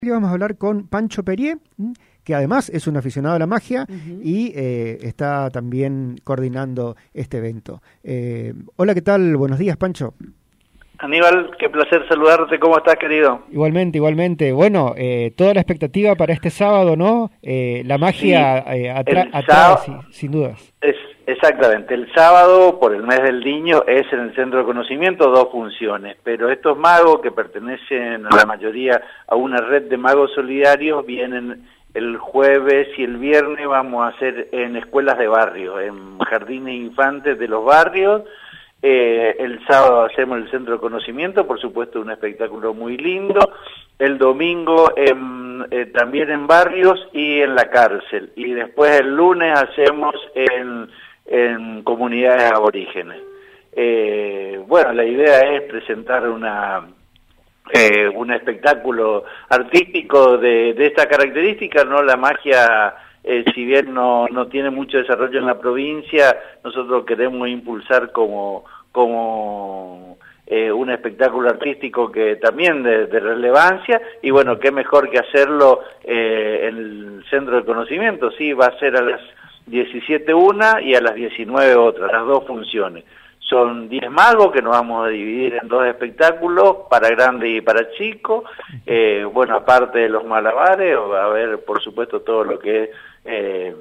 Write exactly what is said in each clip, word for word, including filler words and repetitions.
Hoy vamos a hablar con Pancho Perier, que además es un aficionado a la magia uh-huh. y eh, está también coordinando este evento. Eh, hola, ¿qué tal? Buenos días, Pancho. Aníbal, qué placer saludarte. ¿Cómo estás, querido? Igualmente, igualmente. Bueno, eh, toda la expectativa para este sábado, ¿no? Eh, la magia sí, eh, atra- atrae, sí, sin dudas. Es, exactamente. El sábado, por el mes del niño, es en el Centro de Conocimiento dos funciones. Pero estos magos, que pertenecen a la mayoría a una red de magos solidarios, vienen el jueves y el viernes. Vamos a hacer en escuelas de barrio, en jardines infantes de los barrios. Eh, el sábado hacemos el Centro de Conocimiento, por supuesto un espectáculo muy lindo. El domingo en, eh, también en barrios y en la cárcel. Y después el lunes hacemos en, en comunidades aborígenes. Eh, bueno, la idea es presentar una eh, un espectáculo artístico de, de esta característica, ¿no? La magia... Eh, si bien no, no tiene mucho desarrollo en la provincia, nosotros queremos impulsar como, como eh, un espectáculo artístico que también de, de relevancia, y bueno, qué mejor que hacerlo eh, en el Centro de Conocimiento. Sí, va a ser a las diecisiete una y a las diecinueve otra, las dos funciones. Son diez magos que nos vamos a dividir en dos espectáculos, para grandes y para chicos. Eh, bueno, aparte de los malabares, va a haber, por supuesto, todo lo que es eh,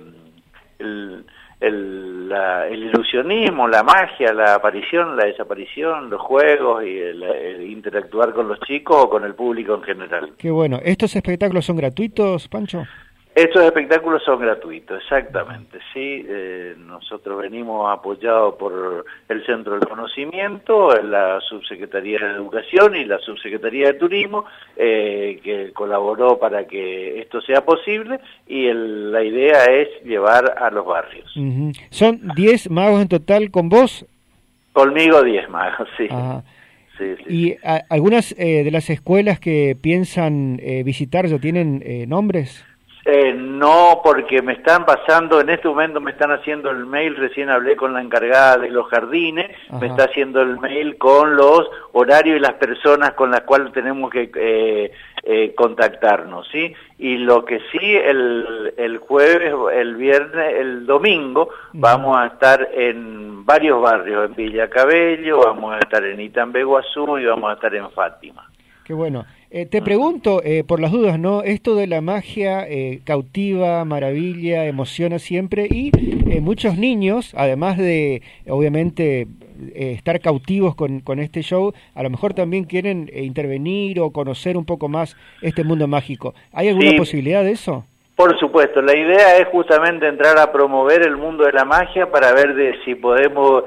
el, el, la, el ilusionismo, la magia, la aparición, la desaparición, los juegos y el, el interactuar con los chicos o con el público en general. Qué bueno. ¿Estos espectáculos son gratuitos, Pancho? Estos espectáculos son gratuitos, exactamente, sí. Eh, nosotros venimos apoyados por el Centro del Conocimiento, la Subsecretaría de Educación y la Subsecretaría de Turismo, eh, que colaboró para que esto sea posible, y el, la idea es llevar a los barrios. Uh-huh. ¿Son diez magos en total con vos? Conmigo diez magos, sí. Ajá. Sí, sí, ¿Y sí. A, algunas eh, de las escuelas que piensan eh, visitar ya tienen eh, nombres? Eh, no, porque me están pasando, en este momento me están haciendo el mail, recién hablé con la encargada de los jardines, Ajá. me está haciendo el mail con los horarios y las personas con las cuales tenemos que eh, eh, contactarnos, ¿sí? Y lo que sí, el, el jueves, el viernes, el domingo, uh-huh. vamos a estar en varios barrios, en Villa Cabello, vamos a estar en Itambeguazú y vamos a estar en Fátima. Qué bueno. Eh, te pregunto, eh, por las dudas, ¿no? Esto de la magia eh, cautiva, maravilla, emociona siempre, y eh, muchos niños, además de, obviamente, eh, estar cautivos con, con este show, a lo mejor también quieren eh, intervenir o conocer un poco más este mundo mágico. ¿Hay alguna sí. posibilidad de eso? Por supuesto, la idea es justamente entrar a promover el mundo de la magia para ver de si podemos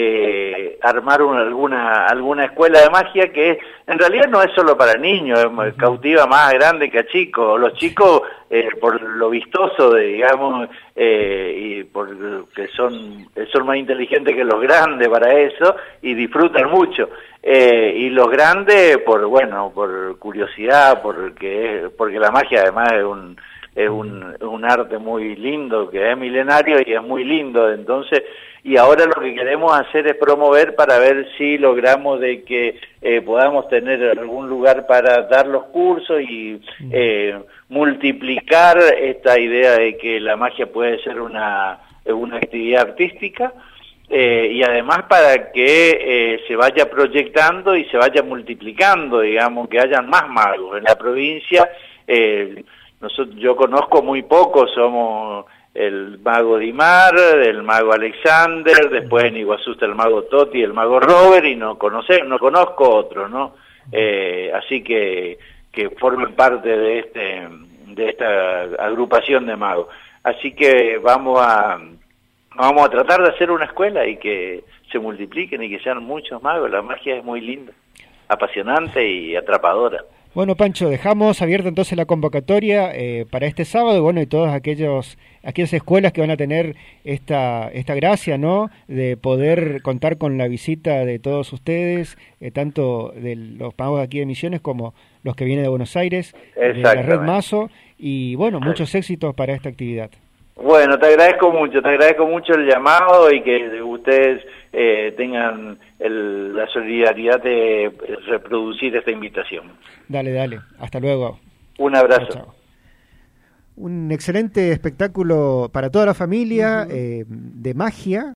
eh, armar una, alguna alguna escuela de magia que en realidad no es solo para niños, es cautiva más grande que a chicos. Los chicos, eh, por lo vistoso, de, digamos, eh, y porque son, son más inteligentes que los grandes para eso y disfrutan mucho. Eh, y los grandes, por bueno, por curiosidad, porque, porque la magia además es un... es un, un arte muy lindo, que es milenario y es muy lindo, entonces, y ahora lo que queremos hacer es promover para ver si logramos de que eh, podamos tener algún lugar para dar los cursos y eh, multiplicar esta idea de que la magia puede ser una, una actividad artística, eh, y además para que eh, se vaya proyectando y se vaya multiplicando, digamos, que hayan más magos en la provincia. eh, Nosotros, yo conozco muy poco, somos el mago Dimar, el mago Alexander, después en Iguazú está el mago Toti, el mago Robert, y no conoce, no conozco otro, ¿no? Eh, así que, que formen parte de este, de esta agrupación de magos. Así que vamos a, vamos a tratar de hacer una escuela y que se multipliquen y que sean muchos magos. La magia es muy linda, apasionante y atrapadora. Bueno, Pancho, dejamos abierta entonces la convocatoria eh, para este sábado, y bueno, y todas aquellos aquellas escuelas que van a tener esta esta gracia, ¿no?, de poder contar con la visita de todos ustedes, eh, tanto de los magos aquí de Misiones como los que vienen de Buenos Aires, de la Red Mazo, y bueno, muchos éxitos para esta actividad. Bueno, te agradezco mucho, te agradezco mucho el llamado y que ustedes eh, tengan el, la solidaridad de reproducir esta invitación. Dale, dale. Hasta luego. Un abrazo. Chao, chao. Un excelente espectáculo para toda la familia, uh-huh. eh, de magia.